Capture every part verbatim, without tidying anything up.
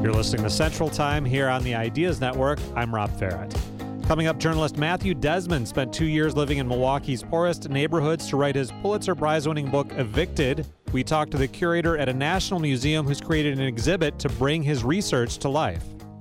You're listening to Central Time here on the Ideas Network. I'm Rob Farrett. Coming up, journalist Matthew Desmond spent two years living in Milwaukee's poorest neighborhoods to write his Pulitzer Prize-winning book, Evicted. We talked to the curator at a national museum who's created an exhibit to bring his research to life.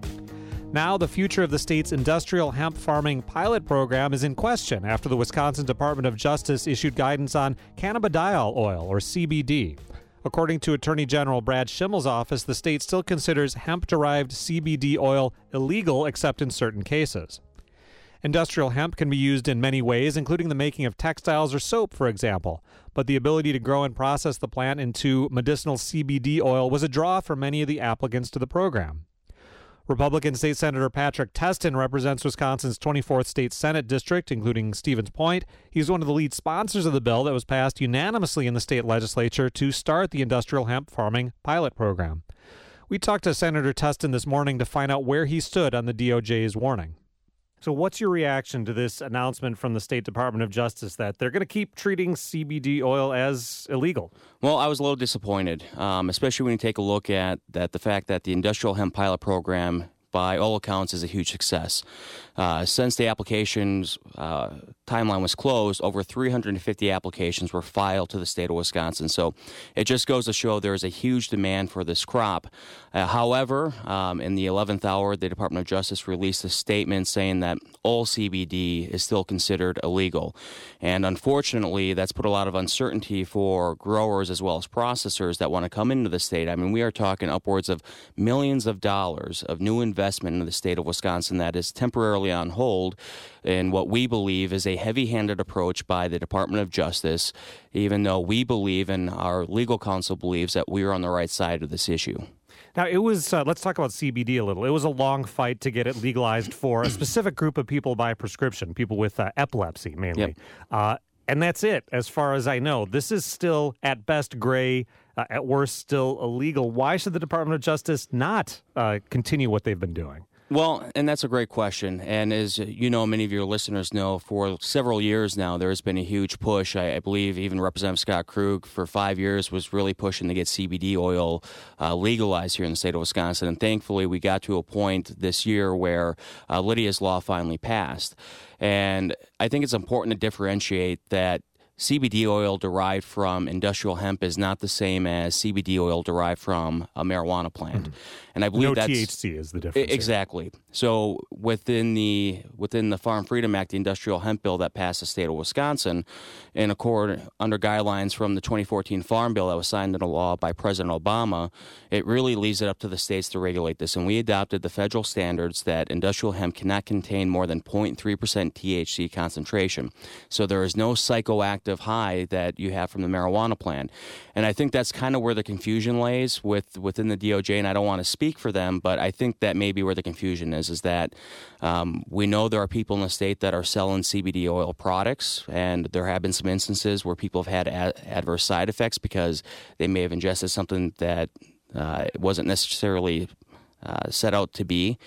Now, the future of the state's industrial hemp farming pilot program is in question after the Wisconsin Department of Justice issued guidance on cannabidiol oil, or C B D. According to Attorney General Brad Schimmel's office, the state still considers hemp-derived C B D oil illegal except in certain cases. Industrial hemp can be used in many ways, including the making of textiles or soap, for example. But the ability to grow and process the plant into medicinal C B D oil was a draw for many of the applicants to the program. Republican State Senator Patrick Testin represents Wisconsin's twenty-fourth State Senate District, including Stevens Point. He's one of the lead sponsors of the bill that was passed unanimously in the state legislature to start the industrial hemp farming pilot program. We talked to Senator Testin this morning to find out where he stood on the D O J's warning. So what's your reaction to this announcement from the State Department of Justice that they're going to keep treating C B D oil as illegal? Well, I was a little disappointed, um, especially when you take a look at that the fact that the industrial hemp pilot program, by all accounts, is a huge success. Uh, since the applications uh, timeline was closed, over three hundred fifty applications were filed to the state of Wisconsin. So it just goes to show there is a huge demand for this crop. Uh, however, um, in the eleventh hour, the Department of Justice released a statement saying that all C B D is still considered illegal. And unfortunately, that's put a lot of uncertainty for growers as well as processors that want to come into the state. I mean, we are talking upwards of millions of dollars of new investment into the state of Wisconsin that is temporarily on hold in what we believe is a heavy-handed approach by the Department of Justice, even though we believe and our legal counsel believes that we are on the right side of this issue. Now, it was, uh, let's talk about C B D a little. It was a long fight to get it legalized for a specific group of people by prescription, people with uh, epilepsy mainly. Yep. Uh, and that's it, as far as I know. This is still, at best, gray, uh, at worst, still illegal. Why should the Department of Justice not uh, continue what they've been doing? Well, and that's a great question. And as you know, many of your listeners know, for several years now, there has been a huge push. I, I believe even Representative Scott Krug for five years was really pushing to get C B D oil uh, legalized here in the state of Wisconsin. And thankfully, we got to a point this year where uh, Lydia's Law finally passed. And I think it's important to differentiate that C B D oil derived from industrial hemp is not the same as C B D oil derived from a marijuana plant. Mm-hmm. And I believe no that's T H C is the difference. Exactly. Here. So within the within the Farm Freedom Act, the industrial hemp bill that passed the state of Wisconsin, in accord under guidelines from the twenty fourteen Farm Bill that was signed into law by President Obama, it really leaves it up to the states to regulate this. And we adopted the federal standards that industrial hemp cannot contain more than zero point three percent T H C concentration. So there is no psychoactive high that you have from the marijuana plant. And I think that's kind of where the confusion lays with within the D O J, and I don't want to speak for them, but I think that may be where the confusion is, is that um, we know there are people in the state that are selling C B D oil products, and there have been some instances where people have had a- adverse side effects because they may have ingested something that uh, wasn't necessarily uh, set out to be.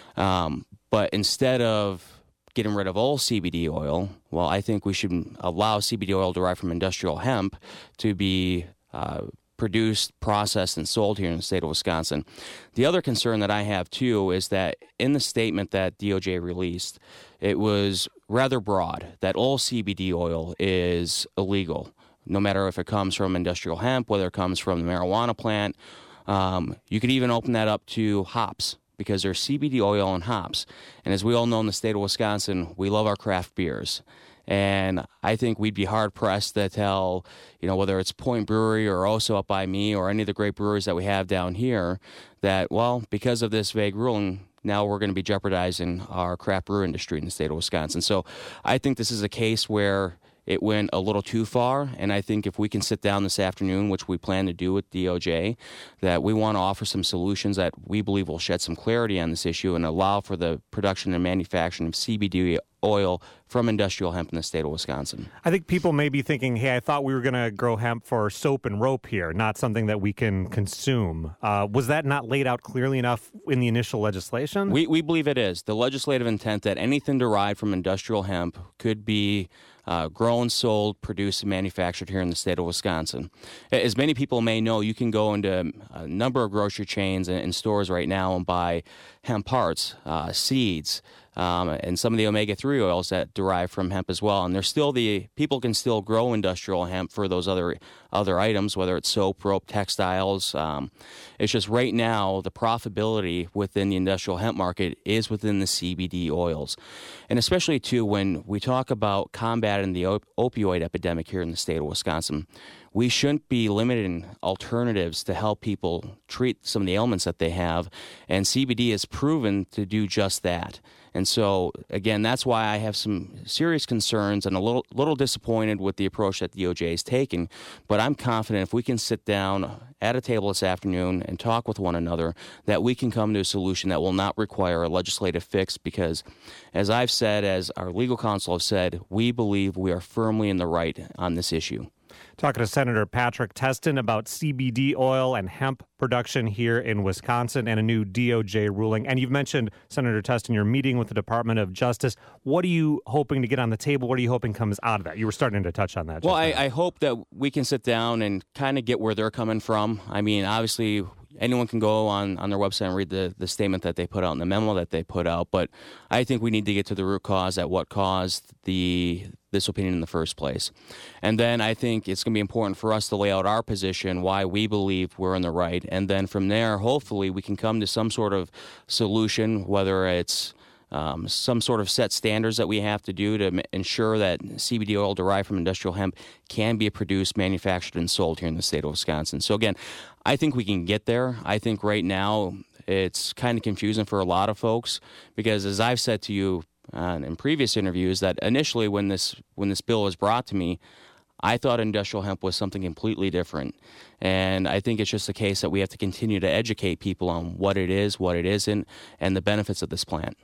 Um, but instead of getting rid of all C B D oil, well, I think we should allow C B D oil derived from industrial hemp to be uh, produced, processed, and sold here in the state of Wisconsin. The other concern that I have, too, is that in the statement that D O J released, it was rather broad, that all C B D oil is illegal, no matter if it comes from industrial hemp, whether it comes from the marijuana plant. Um, you could even open that up to hops, because there's C B D oil and hops. And as we all know in the state of Wisconsin, we love our craft beers. And I think we'd be hard-pressed to tell, you know, whether it's Point Brewery or also Up By Me or any of the great breweries that we have down here, that, well, because of this vague ruling, now we're going to be jeopardizing our craft brewer industry in the state of Wisconsin. So I think this is a case where it went a little too far, and I think if we can sit down this afternoon, which we plan to do with D O J, that we want to offer some solutions that we believe will shed some clarity on this issue and allow for the production and manufacturing of C B D oil from industrial hemp in the state of Wisconsin. I think people may be thinking, hey, I thought we were going to grow hemp for soap and rope here, not something that we can consume. Uh, was that not laid out clearly enough in the initial legislation? We, we believe it is. The legislative intent that anything derived from industrial hemp could be Uh, grown, sold, produced, and manufactured here in the state of Wisconsin. As many people may know, you can go into a number of grocery chains and, and stores right now and buy hemp parts, uh, seeds, um, and some of the omega three oils that derive from hemp as well. And there's still the people can still grow industrial hemp for those other other items, whether it's soap, rope, textiles. Um, it's just right now the profitability within the industrial hemp market is within the C B D oils, and especially too when we talk about combating the op- opioid epidemic here in the state of Wisconsin. We shouldn't be limiting alternatives to help people treat some of the ailments that they have, and C B D is proven to do just that. And so, again, that's why I have some serious concerns and a little little disappointed with the approach that D O J is taking. But I'm confident if we can sit down at a table this afternoon and talk with one another, that we can come to a solution that will not require a legislative fix because, as I've said, as our legal counsel have said, we believe we are firmly in the right on this issue. Talking to Senator Patrick Testin about C B D oil and hemp production here in Wisconsin and a new D O J ruling. And you've mentioned, Senator Testin, you're meeting with the Department of Justice. What are you hoping to get on the table? What are you hoping comes out of that? You were starting to touch on that. Well, I, I hope that we can sit down and kind of get where they're coming from. I mean, obviously, anyone can go on, on their website and read the, the statement that they put out and the memo that they put out. But I think we need to get to the root cause at what caused the this opinion in the first place. And then I think it's going to be important for us to lay out our position, why we believe we're in the right. And then from there, hopefully, we can come to some sort of solution, whether it's Um, some sort of set standards that we have to do to m- ensure that C B D oil derived from industrial hemp can be produced, manufactured, and sold here in the state of Wisconsin. So again, I think we can get there. I think right now it's kind of confusing for a lot of folks because, as I've said to you uh, in previous interviews, that initially when this when this bill was brought to me, I thought industrial hemp was something completely different. And I think it's just a case that we have to continue to educate people on what it is, what it isn't, and the benefits of this plant.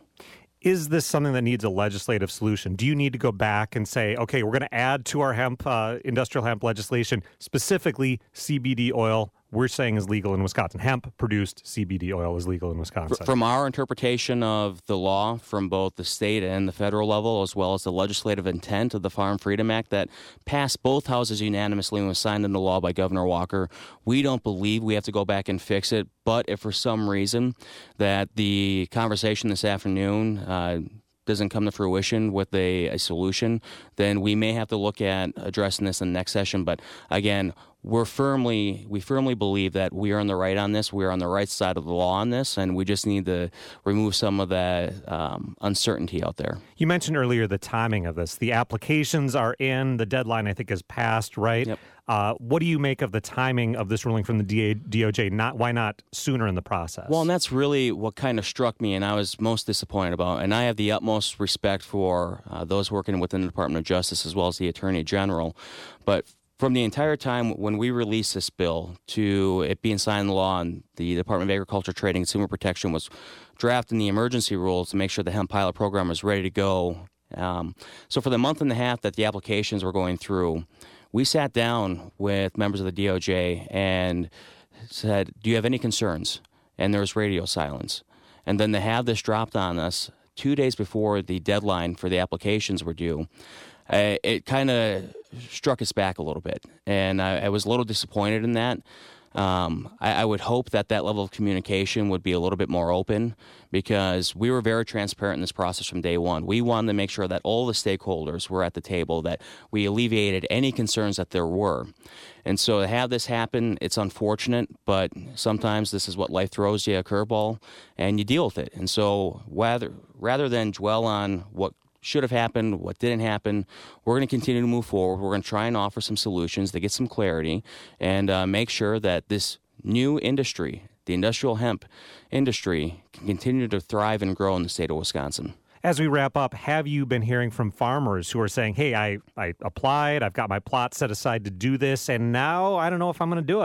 Is this something that needs a legislative solution? Do you need to go back and say, okay, we're going to add to our hemp, uh, industrial hemp legislation, specifically C B D oil, we're saying is legal in Wisconsin. Hemp-produced C B D oil is legal in Wisconsin. From our interpretation of the law from both the state and the federal level, as well as the legislative intent of the Farm Freedom Act that passed both houses unanimously and was signed into law by Governor Walker, we don't believe we have to go back and fix it. But if for some reason that the conversation this afternoon uh, doesn't come to fruition with a, a solution, then we may have to look at addressing this in the next session. But again, we're firmly, we firmly believe that we are on the right on this. We are on the right side of the law on this, and we just need to remove some of the um, uncertainty out there. You mentioned earlier the timing of this. The applications are in. The deadline, I think, is passed, right? Yep. Uh, what do you make of the timing of this ruling from the D O J? Not why not sooner in the process? Well, and that's really what kind of struck me and I was most disappointed about. And I have the utmost respect for uh, those working within the Department of Justice as well as the Attorney General. But from the entire time when we released this bill to it being signed into law and the Department of Agriculture, Trade, and Consumer Protection was drafting the emergency rules to make sure the hemp pilot program was ready to go. Um, so for the month and a half that the applications were going through, we sat down with members of the D O J and said, do you have any concerns? And there was radio silence. And then to have this dropped on us two days before the deadline for the applications were due, uh, it kind of struck us back a little bit. And I, I was a little disappointed in that. Um, I, I would hope that that level of communication would be a little bit more open because we were very transparent in this process from day one. We wanted to make sure that all the stakeholders were at the table, that we alleviated any concerns that there were. And so to have this happen, it's unfortunate, but sometimes this is what life throws you, a curveball, and you deal with it. And so rather, rather than dwell on what should have happened, what didn't happen, we're going to continue to move forward. We're going to try and offer some solutions to get some clarity and uh, make sure that this new industry, the industrial hemp industry, can continue to thrive and grow in the state of Wisconsin. As we wrap up, have you been hearing from farmers who are saying, hey, I, I applied, I've got my plot set aside to do this, and now I don't know if I'm going to do it?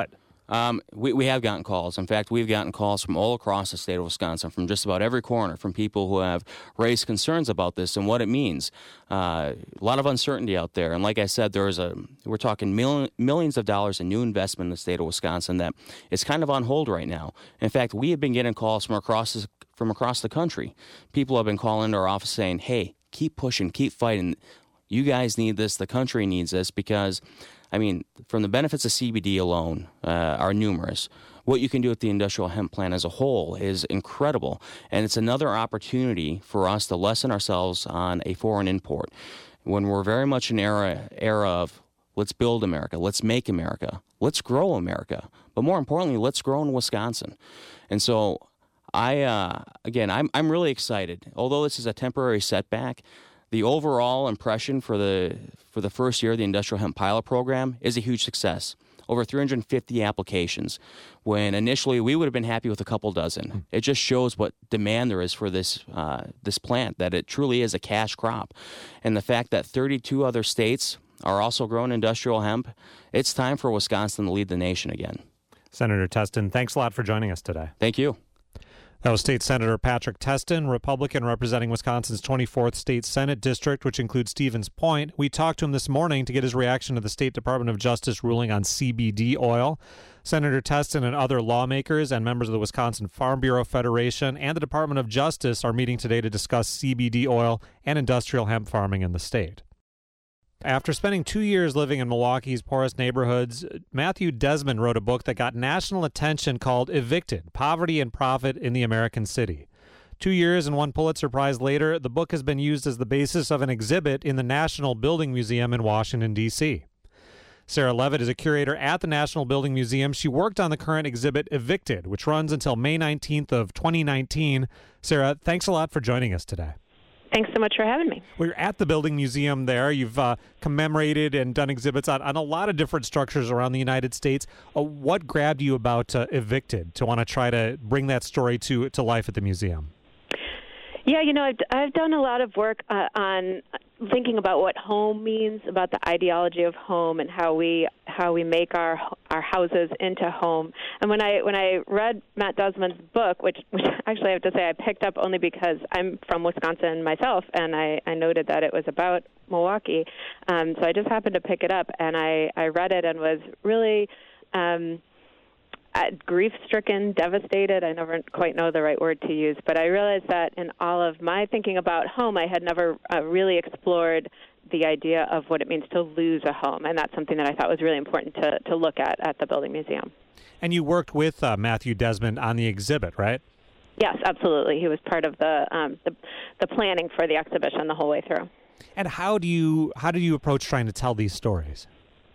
Um, we, we have gotten calls. In fact, we've gotten calls from all across the state of Wisconsin, from just about every corner, from people who have raised concerns about this and what it means. Uh, a lot of uncertainty out there. And like I said, there is a we're talking million, millions of dollars in new investment in the state of Wisconsin that is kind of on hold right now. In fact, we have been getting calls from across the, from across the country. People have been calling to our office saying, hey, keep pushing, keep fighting. You guys need this. The country needs this because, I mean, from the benefits of C B D alone uh, are numerous. What you can do with the industrial hemp plant as a whole is incredible. And it's another opportunity for us to lessen ourselves on a foreign import. When we're very much an era, era of let's build America, let's make America, let's grow America. But more importantly, let's grow in Wisconsin. And so I, uh, again, I'm, I'm really excited. Although this is a temporary setback, the overall impression for the for the first year of the Industrial Hemp Pilot Program is a huge success. Over three hundred fifty applications, when initially we would have been happy with a couple dozen. It just shows what demand there is for this uh, this plant, that it truly is a cash crop. And the fact that thirty-two other states are also growing industrial hemp, it's time for Wisconsin to lead the nation again. Senator Testin, thanks a lot for joining us today. Thank you. That was State Senator Patrick Testin, Republican representing Wisconsin's twenty-fourth State Senate District, which includes Stevens Point. We talked to him this morning to get his reaction to the State Department of Justice ruling on C B D oil. Senator Testin and other lawmakers and members of the Wisconsin Farm Bureau Federation and the Department of Justice are meeting today to discuss C B D oil and industrial hemp farming in the state. After spending two years living in Milwaukee's poorest neighborhoods, Matthew Desmond wrote a book that got national attention called Evicted: Poverty and Profit in the American City. Two years and one Pulitzer Prize later, the book has been used as the basis of an exhibit in the National Building Museum in Washington, D C Sarah Levitt is a curator at the National Building Museum. She worked on the current exhibit Evicted, which runs until May nineteenth of twenty nineteen. Sarah, thanks a lot for joining us today. Thanks so much for having me. Well, you're at the Building Museum there. You've uh, commemorated and done exhibits on, on a lot of different structures around the United States. Uh, what grabbed you about uh, Evicted to want to try to bring that story to, to life at the museum? Yeah, you know, I've, I've done a lot of work uh, on thinking about what home means, about the ideology of home, and how we how we make our our houses into home. And when I when I read Matt Desmond's book, which, which actually I have to say I picked up only because I'm from Wisconsin myself, and I, I noted that it was about Milwaukee, um, so I just happened to pick it up, and I, I read it and was really Um, Uh, grief-stricken, devastated. I never quite know the right word to use, but I realized that in all of my thinking about home, I had never uh, really explored the idea of what it means to lose a home, and that's something that I thought was really important to, to look at at the Building Museum. And you worked with uh, Matthew Desmond on the exhibit, right? Yes, absolutely. He was part of the, um, the the planning for the exhibition the whole way through. And how do you how do you approach trying to tell these stories?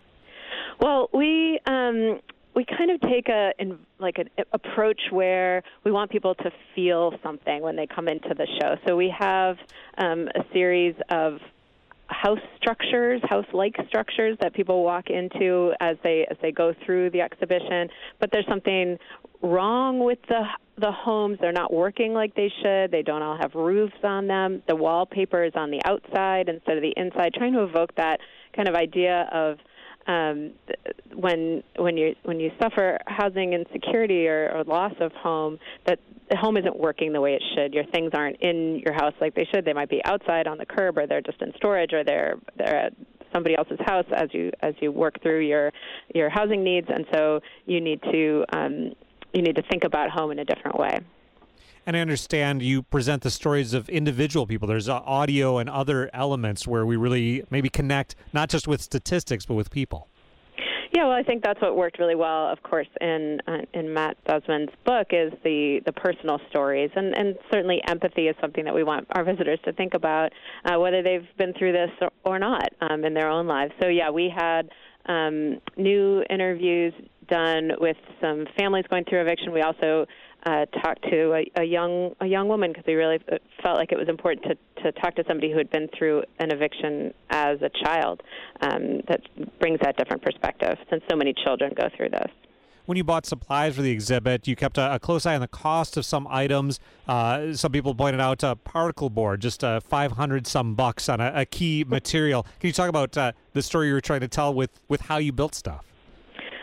Well, we um, we kind of take a in, like an approach where we want people to feel something when they come into the show. So we have um, a series of house structures, house-like structures that people walk into as they as they go through the exhibition. But there's something wrong with the the homes. They're not working like they should. They don't all have roofs on them. The wallpaper is on the outside instead of the inside, trying to evoke that kind of idea of Um, when when you when you suffer housing insecurity or, or loss of home, that the home isn't working the way it should. Your things aren't in your house like they should. They might be outside on the curb, or they're just in storage, or they're they're at somebody else's house as you as you work through your your housing needs. And so you need to um, you need to think about home in a different way. And I understand you present the stories of individual people. There's uh, audio and other elements where we really maybe connect not just with statistics, but with people. Yeah, well, I think that's what worked really well, of course, in uh, in Matt Desmond's book is the, the personal stories. And, and certainly empathy is something that we want our visitors to think about, uh, whether they've been through this or, or not um, in their own lives. So, yeah, we had um, new interviews done with some families going through eviction. We also Uh, talked to a, a young a young woman because we really felt like it was important to, to talk to somebody who had been through an eviction as a child. Um, that brings that different perspective since so many children go through this. When you bought supplies for the exhibit, you kept a, a close eye on the cost of some items. Uh, some people pointed out a particle board, just uh, five hundred some bucks on a, a key material. Can you talk about uh, the story you were trying to tell with, with how you built stuff? Sure,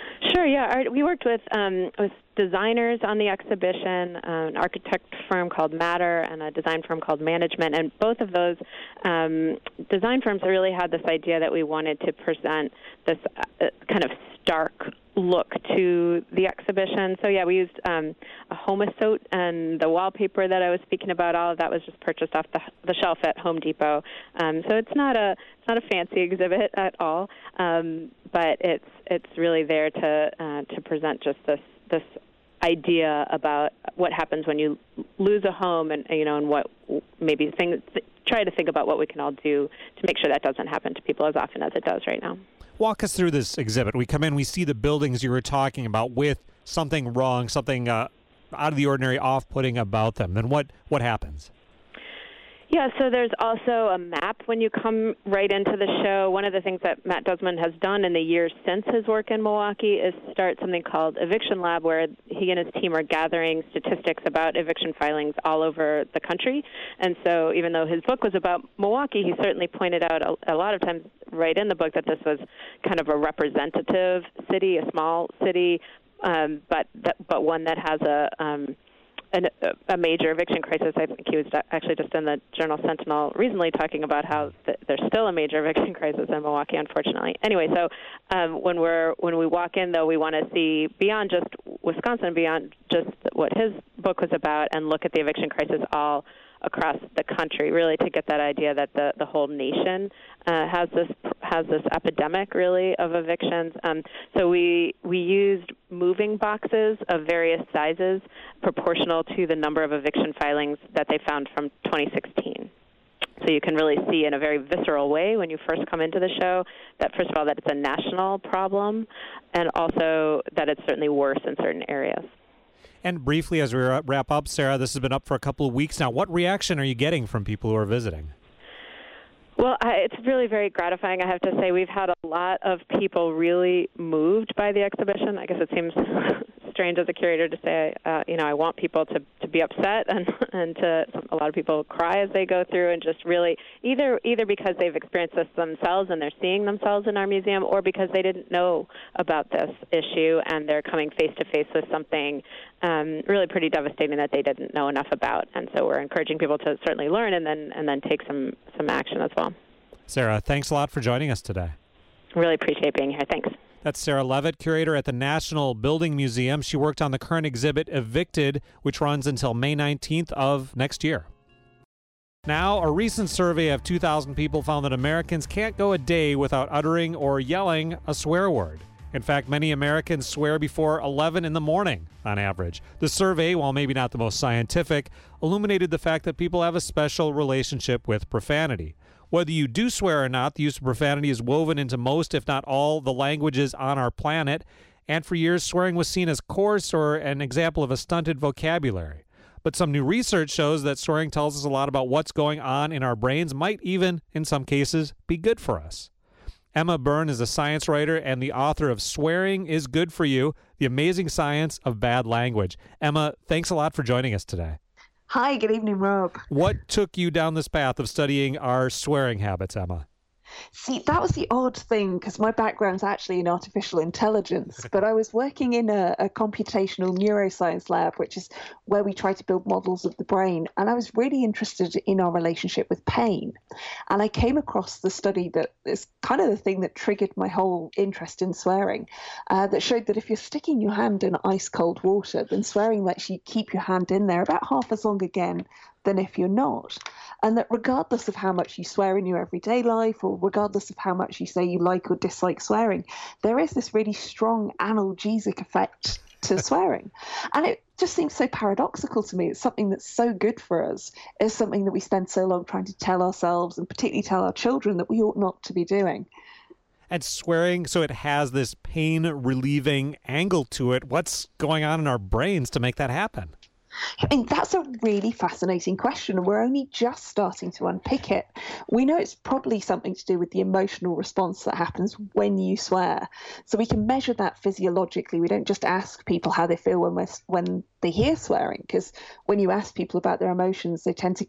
Sure, yeah. Our, we worked with, um, with designers on the exhibition, uh, an architect firm called Matter and a design firm called Management, and both of those um, design firms really had this idea that we wanted to present this uh, kind of stark look to the exhibition. So, yeah, we used um, a Homosote, and the wallpaper that I was speaking about, all of that was just purchased off the, the shelf at Home Depot. Um, so it's not a it's not a fancy exhibit at all, um, but it's it's really there to uh, to present just this this idea about what happens when you lose a home, and you know, and what maybe things try to think about what we can all do to make sure that doesn't happen to people as often as it does right now. Walk us through this exhibit. We come in, we see the buildings you were talking about with something wrong, something uh, out of the ordinary, off-putting about them. Then what, what happens? Yeah, so there's also a map when you come right into the show. One of the things that Matt Desmond has done in the years since his work in Milwaukee is start something called Eviction Lab, where he and his team are gathering statistics about eviction filings all over the country. And so even though his book was about Milwaukee, he certainly pointed out a, a lot of times right in the book that this was kind of a representative city, a small city, um, but that, but one that has a um, An, a major eviction crisis. I think he was actually just in the Journal Sentinel recently talking about how th- there's still a major eviction crisis in Milwaukee, unfortunately. Anyway, so um, when we're when we walk in, though, we want to see beyond just Wisconsin, beyond just what his book was about, and look at the eviction crisis all across the country, really to get that idea that the, the whole nation uh, has this has this epidemic, really, of evictions. Um, so we we used moving boxes of various sizes proportional to the number of eviction filings that they found from twenty sixteen. So you can really see in a very visceral way when you first come into the show that, first of all, that it's a national problem, and also that it's certainly worse in certain areas. And briefly, as we wrap up, Sarah, this has been up for a couple of weeks now. What reaction are you getting from people who are visiting? Well, I, it's really very gratifying, I have to say. We've had a lot of people really moved by the exhibition. I guess it seems strange as a curator to say, uh, you know, I want people to, to be upset and and to a lot of people cry as they go through, and just really either either because they've experienced this themselves and they're seeing themselves in our museum, or because they didn't know about this issue and they're coming face to face with something um, really pretty devastating that they didn't know enough about. And so we're encouraging people to certainly learn and then and then take some some action as well. Sarah, thanks a lot for joining us today. Really appreciate being here. Thanks. That's Sarah Levitt, curator at the National Building Museum. She worked on the current exhibit, Evicted, which runs until May nineteenth of next year. Now, a recent survey of two thousand people found that Americans can't go a day without uttering or yelling a swear word. In fact, many Americans swear before eleven in the morning on average. The survey, while maybe not the most scientific, illuminated the fact that people have a special relationship with profanity. Whether you do swear or not, the use of profanity is woven into most, if not all, the languages on our planet. And for years, swearing was seen as coarse or an example of a stunted vocabulary. But some new research shows that swearing tells us a lot about what's going on in our brains, might even, in some cases, be good for us. Emma Byrne is a science writer and the author of Swearing is Good for You, The Amazing Science of Bad Language. Emma, thanks a lot for joining us today. Hi, good evening, Rob. What took you down this path of studying our swearing habits, Emma? See, that was the odd thing, because my background's actually in artificial intelligence, but I was working in a, a computational neuroscience lab, which is where we try to build models of the brain, and I was really interested in our relationship with pain. And I came across the study that is kind of the thing that triggered my whole interest in swearing, uh, that showed that if you're sticking your hand in ice cold water, then swearing lets you keep your hand in there about half as long again than if you're not. And that regardless of how much you swear in your everyday life, or regardless of how much you say you like or dislike swearing, there is this really strong analgesic effect to swearing. And it just seems so paradoxical to me. It's something that's so good for us. It's something that we spend so long trying to tell ourselves, and particularly tell our children, that we ought not to be doing. And swearing, so it has this pain-relieving angle to it. What's going on in our brains to make that happen? I mean, that's a really fascinating question, and we're only just starting to unpick it. We know it's probably something to do with the emotional response that happens when you swear. So we can measure that physiologically. We don't just ask people how they feel when, we're, when they hear swearing, because when you ask people about their emotions, they tend to give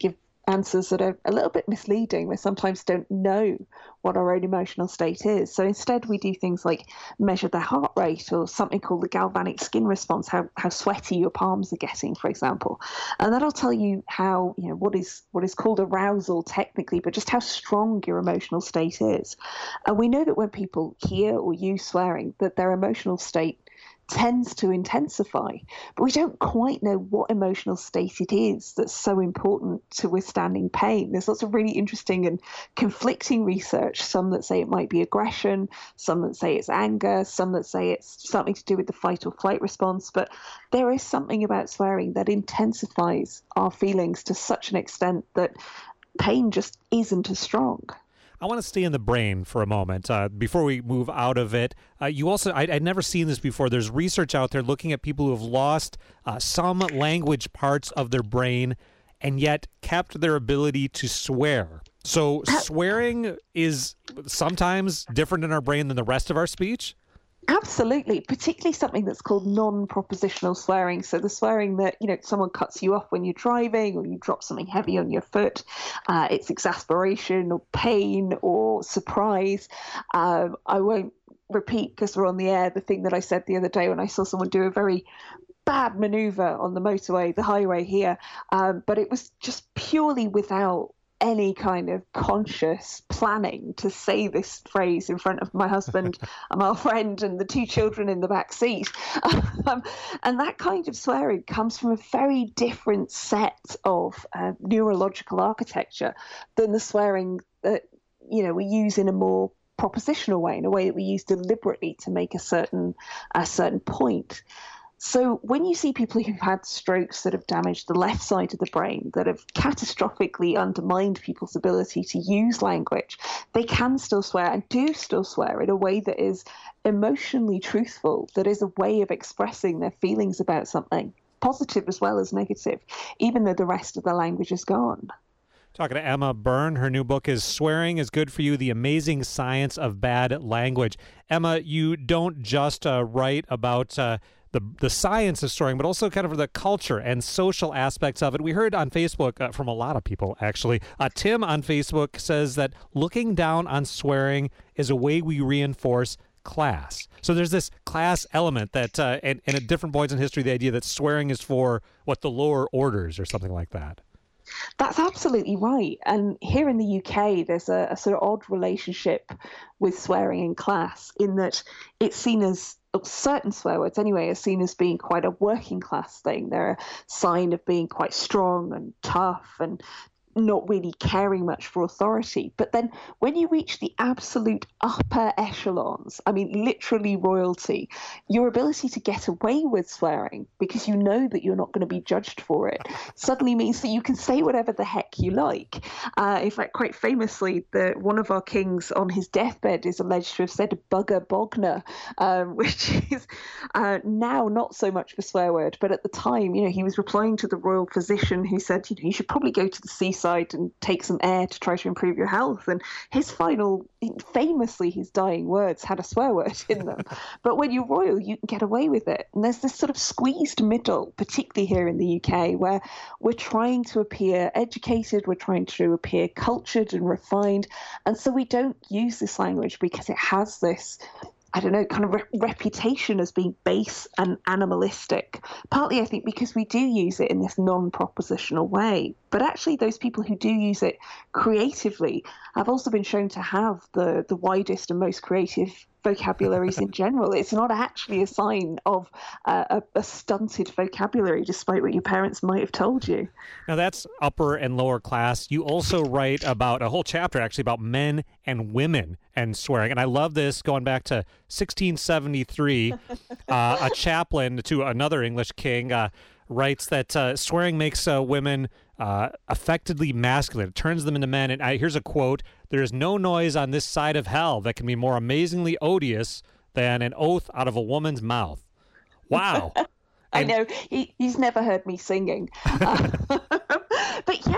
answers that are a little bit misleading. We sometimes don't know what our own emotional state is. So instead we do things like measure their heart rate, or something called the galvanic skin response, how, how sweaty your palms are getting, for example. And that'll tell you how, you know, what is what is called arousal technically, but just how strong your emotional state is. And we know that when people hear or use swearing, that their emotional state tends to intensify, but we don't quite know what emotional state it is that's so important to withstanding pain. There's lots of really interesting and conflicting research, some that say it might be aggression, some that say it's anger, some that say it's something to do with the fight or flight response, but there is something about swearing that intensifies our feelings to such an extent that pain just isn't as strong. I want to stay in the brain for a moment uh, before we move out of it. Uh, you also, I, I'd never seen this before. There's research out there looking at people who have lost uh, some language parts of their brain and yet kept their ability to swear. So swearing is sometimes different in our brain than the rest of our speech? Absolutely, particularly something that's called non-propositional swearing. So the swearing that, you know, someone cuts you off when you're driving, or you drop something heavy on your foot. Uh, it's exasperation or pain or surprise. Um, I won't repeat, because we're on the air, the thing that I said the other day when I saw someone do a very bad maneuver on the motorway, the highway here. Um, but it was just purely without any kind of conscious planning to say this phrase in front of my husband and my friend and the two children in the back seat. Um, and that kind of swearing comes from a very different set of uh, neurological architecture than the swearing that, you know, we use in a more propositional way, in a way that we use deliberately to make a certain a certain point. So when you see people who've had strokes that have damaged the left side of the brain, that have catastrophically undermined people's ability to use language, they can still swear and do still swear in a way that is emotionally truthful, that is a way of expressing their feelings about something, positive as well as negative, even though the rest of the language is gone. Talking to Emma Byrne. Her new book is Swearing is Good for You, The Amazing Science of Bad Language. Emma, you don't just uh, write about uh, the the science of swearing, but also kind of the culture and social aspects of it. We heard on Facebook uh, from a lot of people, actually. Uh, Tim on Facebook says that looking down on swearing is a way we reinforce class. So there's this class element that, uh, and, and at different points in history, the idea that swearing is for, what, the lower orders or something like that. That's absolutely right. And here in the U K, there's a, a sort of odd relationship with swearing in class, in that it's seen as, certain swear words anyway, are seen as being quite a working class thing. They're a sign of being quite strong and tough and not really caring much for authority. But then when you reach the absolute upper echelons, I mean, literally royalty, your ability to get away with swearing, because you know that you're not going to be judged for it, suddenly means that you can say whatever the heck you like. Uh, in fact, quite famously, the, one of our kings on his deathbed is alleged to have said bugger bogner, um, which is uh, now not so much of a swear word, but at the time, you know, he was replying to the royal physician who said, you know, you should probably go to the seaside and take some air to try to improve your health. And his final, famously, his dying words had a swear word in them. But when you're royal, you can get away with it. And there's this sort of squeezed middle, particularly here in the U K, where we're trying to appear educated, we're trying to appear cultured and refined. And so we don't use this language because it has this, I don't know, kind of re- reputation as being base and animalistic. Partly, I think, because we do use it in this non-propositional way. But actually, those people who do use it creatively have also been shown to have the, the widest and most creative vocabularies in general. It's not actually a sign of uh, a, a stunted vocabulary, despite what your parents might have told you. Now, that's upper and lower class. You also write about a whole chapter, actually, about men and women and swearing. And I love this, going back to sixteen seventy-three, uh, a chaplain to another English king uh, writes that uh, swearing makes uh, women uh, affectedly masculine. It turns them into men. And I, here's a quote: "There is no noise on this side of hell that can be more amazingly odious than an oath out of a woman's mouth." Wow. I know. He, he's never heard me singing. Uh, but yeah,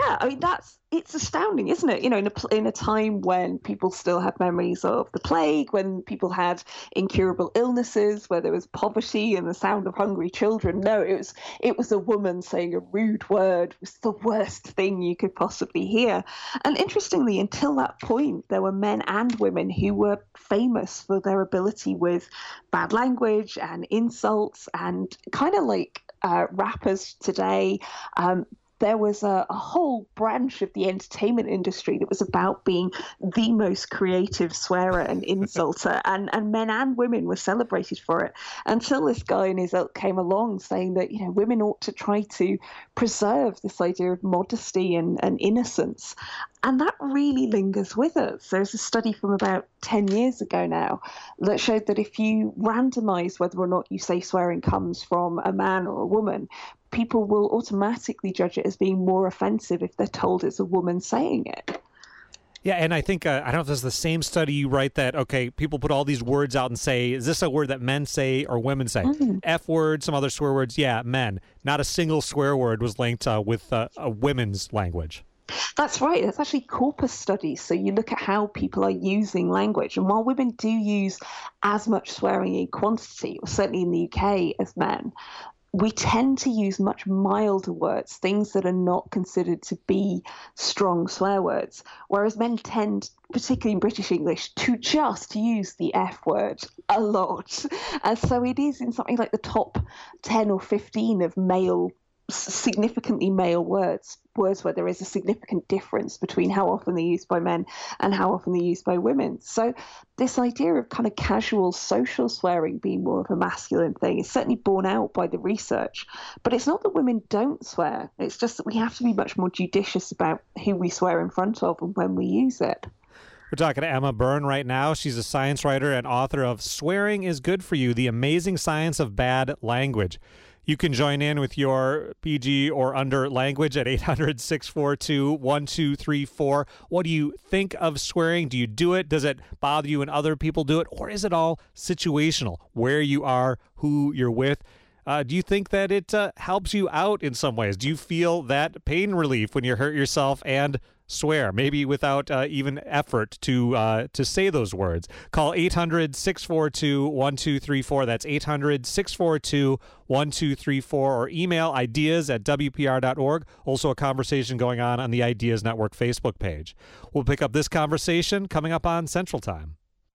Yeah, I mean, that's, it's astounding, isn't it? You know, in a, in a time when people still had memories of the plague, when people had incurable illnesses, where there was poverty and the sound of hungry children. No, it was it was a woman saying a rude word was the worst thing you could possibly hear. And interestingly, until that point, there were men and women who were famous for their ability with bad language and insults, and kind of like uh, rappers today. Um, There was a, a whole branch of the entertainment industry that was about being the most creative swearer and insulter, and, and men and women were celebrated for it, until this guy in his ilk came along saying that, you know, women ought to try to preserve this idea of modesty and, and innocence. And that really lingers with us. There's a study from about ten years ago now that showed that if you randomize whether or not you say swearing comes from a man or a woman, people will automatically judge it as being more offensive if they're told it's a woman saying it. Yeah, and I think, uh, I don't know if this is the same study you write that, okay, people put all these words out and say, is this a word that men say or women say? Mm-hmm. F word, some other swear words, yeah, men. Not a single swear word was linked uh, with uh, a women's language. That's right. That's actually corpus studies. So you look at how people are using language. And while women do use as much swearing in quantity, or certainly in the U K, as men, we tend to use much milder words, things that are not considered to be strong swear words, whereas men tend, particularly in British English, to just use the F word a lot. And so it is in something like the top ten or fifteen of male, significantly male words, words where there is a significant difference between how often they're used by men and how often they're used by women. So this idea of kind of casual social swearing being more of a masculine thing is certainly borne out by the research. But it's not that women don't swear. It's just that we have to be much more judicious about who we swear in front of and when we use it. We're talking to Emma Byrne right now. She's a science writer and author of Swearing is Good for You, The Amazing Science of Bad Language. You can join in with your P G or under language at eight hundred, six four two, one two three four. What do you think of swearing? Do you do it? Does it bother you when other people do it? Or is it all situational? Where you are, who you're with? Uh, do you think that it uh, helps you out in some ways? Do you feel that pain relief when you hurt yourself and swear, maybe without uh, even effort to uh, to say those words? Call eight hundred, six four two, one two three four. That's eight hundred, six four two, one two three four, or email ideas at w p r dot org. Also a conversation going on on the Ideas Network Facebook page. We'll pick up this conversation coming up on Central Time.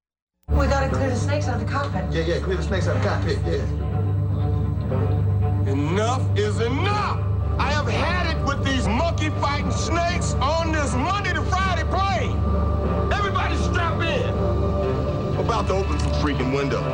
We gotta clear the snakes out of the cockpit. Yeah, yeah, clear the snakes out of the cockpit, yeah. Enough is enough! I have had it with these monkey-fighting snakes on this Monday to Friday plane! Everybody strap in! I'm about to open some freaking windows.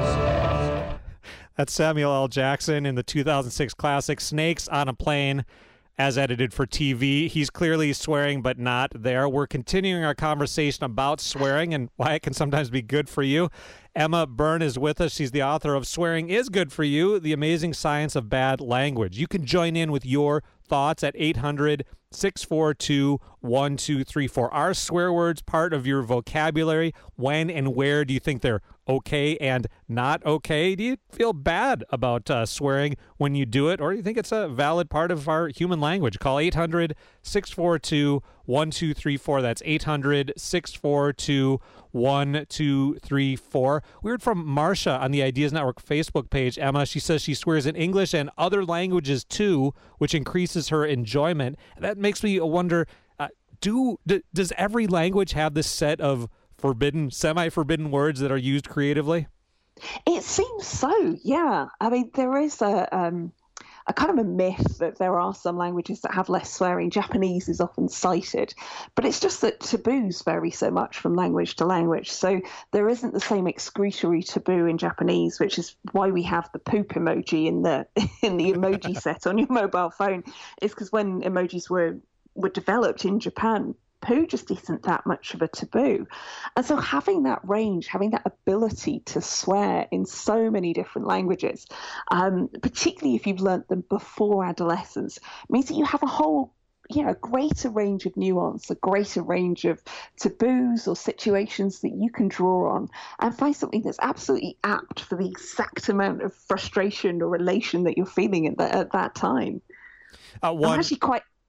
That's Samuel L. Jackson in the two thousand six classic Snakes on a Plane, as edited for T V. He's clearly swearing, but not there. We're continuing our conversation about swearing and why it can sometimes be good for you. Emma Byrne is with us. She's the author of Swearing is Good for You, The Amazing Science of Bad Language. You can join in with your thoughts at eight hundred, six four two, one two three four. Are swear words part of your vocabulary? When and where do you think they're okay and not okay? Do you feel bad about uh, swearing when you do it, or do you think it's a valid part of our human language? Call eight hundred, six four two, one two three four. That's eight hundred, six four two, one two three four. We heard from Marcia on the Ideas Network Facebook page. Emma, she says she swears in English and other languages too, which increases her enjoyment. That makes me wonder, uh, do d- does every language have this set of forbidden, semi-forbidden words that are used creatively? It seems so, yeah. I mean, there is a... Um... a kind of a myth that there are some languages that have less swearing. Japanese is often cited, but it's just that taboos vary so much from language to language. So there isn't the same excretory taboo in Japanese, which is why we have the poop emoji in the in the emoji set on your mobile phone. It's because when emojis were were developed in Japan, poo just isn't that much of a taboo. And so having that range, having that ability to swear in so many different languages, um, particularly if you've learnt them before adolescence, means that you have a whole, you know, greater range of nuance, a greater range of taboos or situations that you can draw on and find something that's absolutely apt for the exact amount of frustration or elation that you're feeling at, the, at that time. Uh, one... I'm actually quite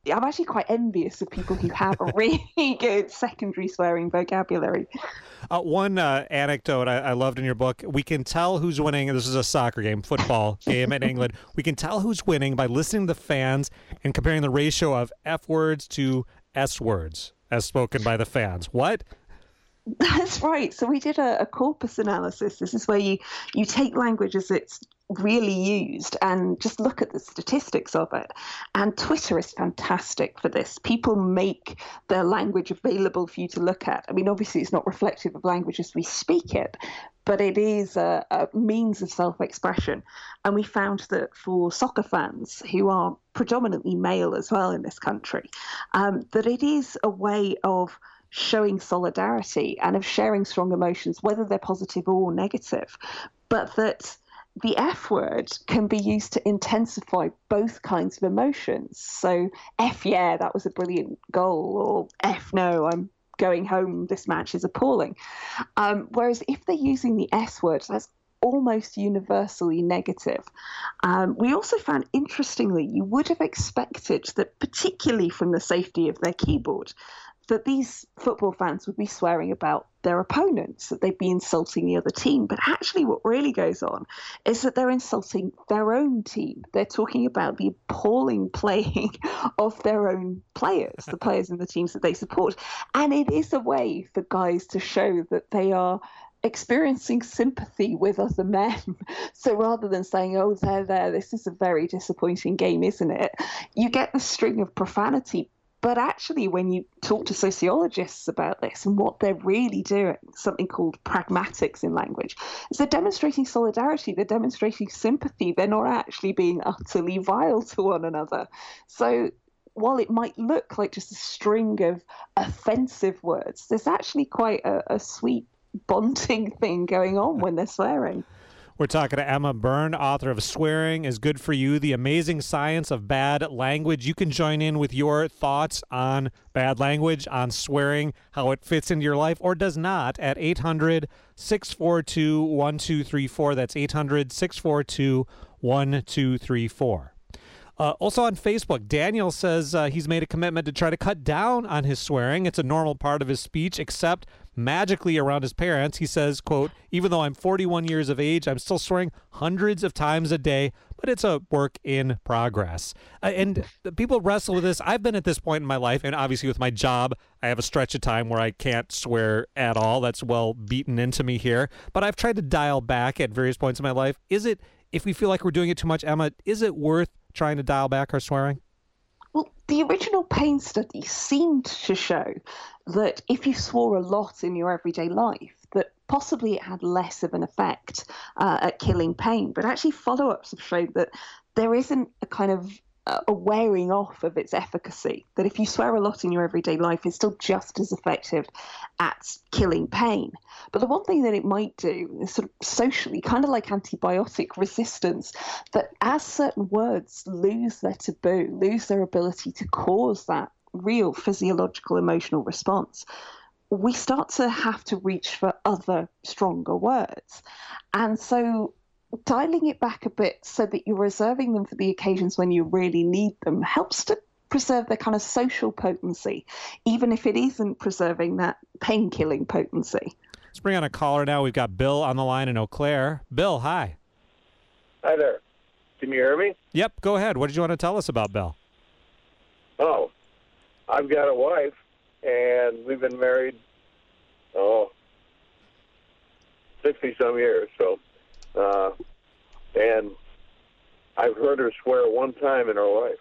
I'm actually quite envious of people who have a really good secondary swearing vocabulary. Uh, one uh, anecdote I, I loved in your book, we can tell who's winning. This is a soccer game, football game in England. We can tell who's winning by listening to the fans and comparing the ratio of F words to S words as spoken by the fans. What? That's right. So we did a, a corpus analysis. This is where you, you take language as it's really used and just look at the statistics of it. And Twitter is fantastic for this. People make their language available for you to look at. I mean, obviously it's not reflective of language as we speak it, but it is a, a means of self-expression. And we found that for soccer fans, who are predominantly male as well in this country, um, that it is a way of showing solidarity and of sharing strong emotions, whether they're positive or negative, but that the F word can be used to intensify both kinds of emotions. So F yeah, that was a brilliant goal, or F no, I'm going home, this match is appalling. Um, whereas if they're using the S word, that's almost universally negative. Um, we also found, interestingly, you would have expected that, particularly from the safety of their keyboard, that these football fans would be swearing about their opponents, that they'd be insulting the other team. But actually what really goes on is that they're insulting their own team. They're talking about the appalling playing of their own players, the players in the teams that they support. And it is a way for guys to show that they are experiencing sympathy with other men. So rather than saying, oh, there, there, this is a very disappointing game, isn't it? You get the string of profanity. But actually, when you talk to sociologists about this and what they're really doing, something called pragmatics in language, is they're demonstrating solidarity, they're demonstrating sympathy, they're not actually being utterly vile to one another. So while it might look like just a string of offensive words, there's actually quite a, a sweet bonding thing going on when they're swearing. We're talking to Emma Byrne, author of Swearing is Good for You, The Amazing Science of Bad Language. You can join in with your thoughts on bad language, on swearing, how it fits into your life or does not at eight hundred, six four two, one two three four. That's eight hundred, six four two, one two three four. Uh, also on Facebook, Daniel says uh, he's made a commitment to try to cut down on his swearing. It's a normal part of his speech, except magically around his parents. He says, quote, even though I'm forty-one years of age, I'm still swearing hundreds of times a day, but it's a work in progress. Uh, and people wrestle with this. I've been at this point in my life, and obviously with my job, I have a stretch of time where I can't swear at all. That's well beaten into me here. But I've tried to dial back at various points in my life. Is it, if we feel like we're doing it too much, Emma, is it worth trying to dial back our swearing? Well, the original pain study seemed to show that if you swore a lot in your everyday life, that possibly it had less of an effect uh, at killing pain. But actually follow-ups have showed that there isn't a kind of uh, a wearing off of its efficacy, that if you swear a lot in your everyday life, it's still just as effective at killing pain. But the one thing that it might do is sort of socially, kind of like antibiotic resistance, that as certain words lose their taboo, lose their ability to cause that real physiological emotional response, we start to have to reach for other stronger words. And so dialing it back a bit so that you're reserving them for the occasions when you really need them helps to preserve their kind of social potency, even if it isn't preserving that pain-killing potency. Let's bring on a caller now. We've got Bill on the line in Eau Claire. Bill, hi. Hi there. Can you hear me? Yep, go ahead. What did you want to tell us about Bill? Oh, I've got a wife, and we've been married, oh, sixty-some years, so, uh, and I've heard her swear one time in her life.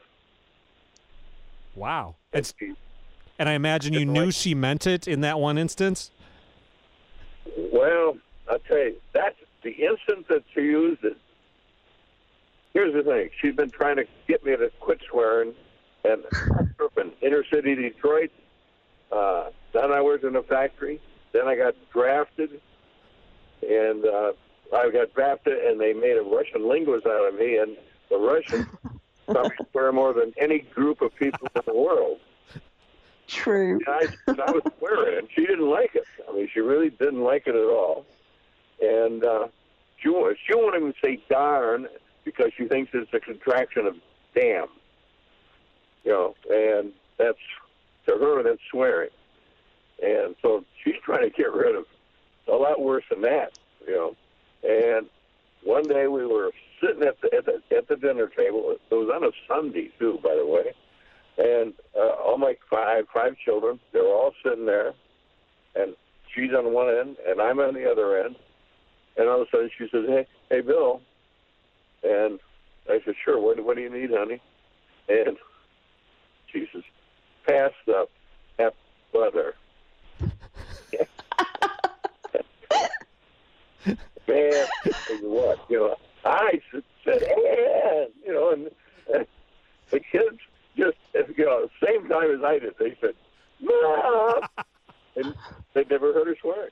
Wow. It's, and I imagine you knew she meant it in that one instance? Well, I'll tell you, that's the instant that she used it. Here's the thing. She's been trying to get me to quit swearing, and I grew up in inner city Detroit. Uh, then I worked in a factory. Then I got drafted, and uh, I got drafted, and they made a Russian linguist out of me, and the Russians probably swear more than any group of people in the world. True. And I, and I was swearing, and she didn't like it. I mean, she really didn't like it at all. And uh, she, she won't even say darn because she thinks it's a contraction of damn. you know, and that's, to her, that's swearing. And so she's trying to get rid of a lot worse than that, you know. And one day we were sitting at the at the, at the dinner table. It was on a Sunday, too, by the way. And uh, all my five five children, they were all sitting there. And she's on one end, and I'm on the other end. And all of a sudden she says, hey, hey, Bill. And I said, sure, what, what do you need, honey? And she says, pass the F butter. Man, what? You know, I said, and, you know, and, and the kids just, you know, same time as I did, they said, Mom! And they'd never heard her swearing.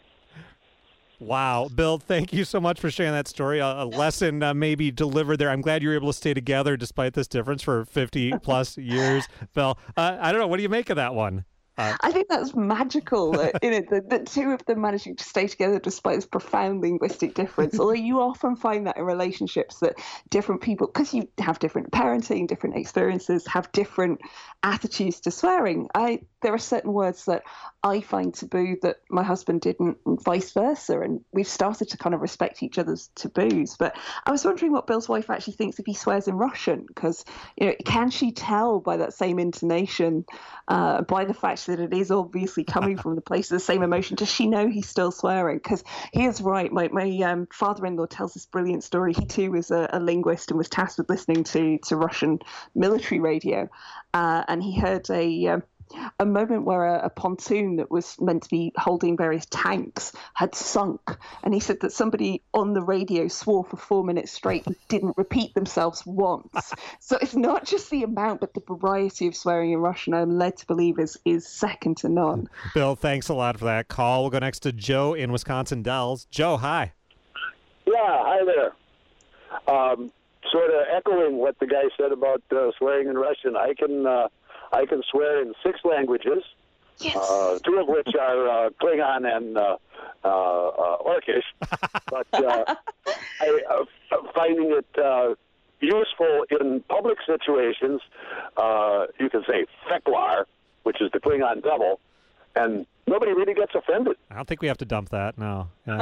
Wow. Bill, thank you so much for sharing that story. A, a lesson uh, maybe delivered there. I'm glad you were able to stay together despite this difference for fifty plus years. Bill, uh, I don't know. What do you make of that one? Uh, I think that's magical, that, you know, the, the two of them managing to stay together despite this profound linguistic difference. Although you often find that in relationships that different people, because you have different parenting, different experiences, have different attitudes to swearing. I there are certain words that I find taboo that my husband didn't, and vice versa. And we've started to kind of respect each other's taboos. But I was wondering what Bill's wife actually thinks if he swears in Russian, because, you know, can she tell by that same intonation, uh, by the fact that it is obviously coming from the place of the same emotion, does she know he's still swearing? Because he is right. My, my um, father-in-law tells this brilliant story. He too was a, a linguist and was tasked with listening to, to Russian military radio. Uh, and he heard a... Um, a moment where a, a pontoon that was meant to be holding various tanks had sunk. And he said that somebody on the radio swore for four minutes straight and didn't repeat themselves once. So it's not just the amount, but the variety of swearing in Russian, I'm led to believe, is, is second to none. Bill, thanks a lot for that call. We'll go next to Joe in Wisconsin Dells. Joe, hi. Yeah, hi there. Um, sort of echoing what the guy said about uh, swearing in Russian, I can... Uh, I can swear in six languages, yes. uh, two of which are uh, Klingon and uh, uh, uh, Orcish. But uh, I, uh, finding it uh, useful in public situations, uh, you can say Feklar, which is the Klingon double, and nobody really gets offended. I don't think we have to dump that, no. Yeah.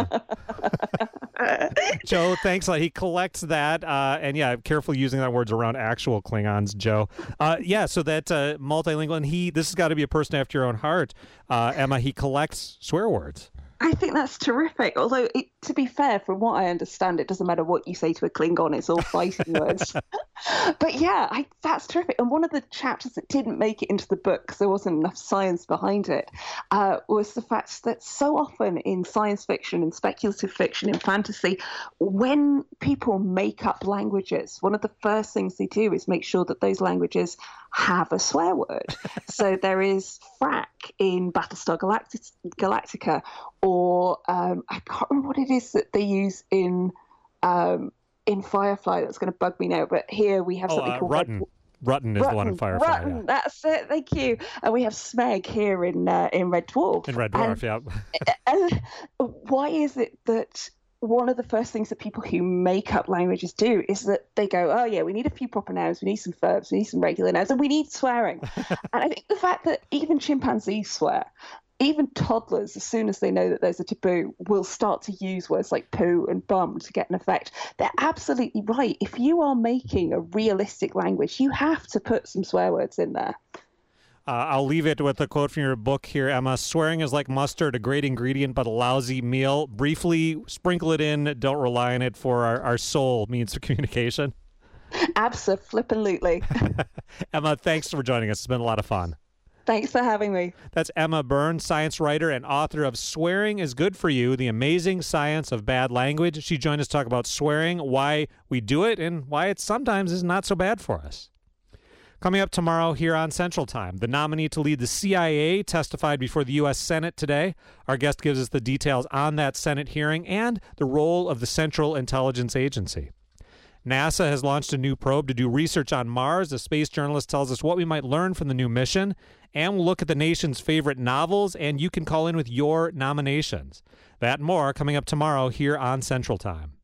Joe, thanks a lot. He collects that, uh, and yeah, careful using that words around actual Klingons, Joe. Uh, yeah, so that uh, multilingual, and he, this has got to be a person after your own heart. Uh, Emma, he collects swear words. I think that's terrific. Although, it, to be fair, from what I understand, it doesn't matter what you say to a Klingon, it's all fighting words. But yeah, I, that's terrific. And one of the chapters that didn't make it into the book because there wasn't enough science behind it uh, was the fact that so often in science fiction, in speculative fiction, in fantasy, when people make up languages, one of the first things they do is make sure that those languages have a swear word. So there is frack in Battlestar Galactic- Galactica, or um, I can't remember what it is that they use in um, in Firefly. That's going to bug me now. But here we have oh, something uh, called Rutten. Red... Rutten is Rutten, the one in Firefly. Rutten, yeah. That's it. Thank you. And we have Smeg here in uh, in Red Dwarf. In Red Dwarf, and, yeah. and why is it that one of the first things that people who make up languages do is that they go, oh, yeah, we need a few proper nouns, we need some verbs, we need some regular nouns, and we need swearing. And I think the fact that even chimpanzees swear, even toddlers, as soon as they know that there's a taboo, will start to use words like poo and bum to get an effect. They're absolutely right. If you are making a realistic language, you have to put some swear words in there. Uh, I'll leave it with a quote from your book here, Emma. Swearing is like mustard, a great ingredient, but a lousy meal. Briefly, sprinkle it in. Don't rely on it for our, our sole means of communication. Abso-flippin-lutely. Emma, thanks for joining us. It's been a lot of fun. Thanks for having me. That's Emma Byrne, science writer and author of Swearing is Good for You, The Amazing Science of Bad Language. She joined us to talk about swearing, why we do it, and why it sometimes is not so bad for us. Coming up tomorrow here on Central Time, the nominee to lead the C I A testified before the U S Senate today. Our guest gives us the details on that Senate hearing and the role of the Central Intelligence Agency. NASA has launched a new probe to do research on Mars. The space journalist tells us what we might learn from the new mission, and we'll look at the nation's favorite novels, and you can call in with your nominations. That and more coming up tomorrow here on Central Time.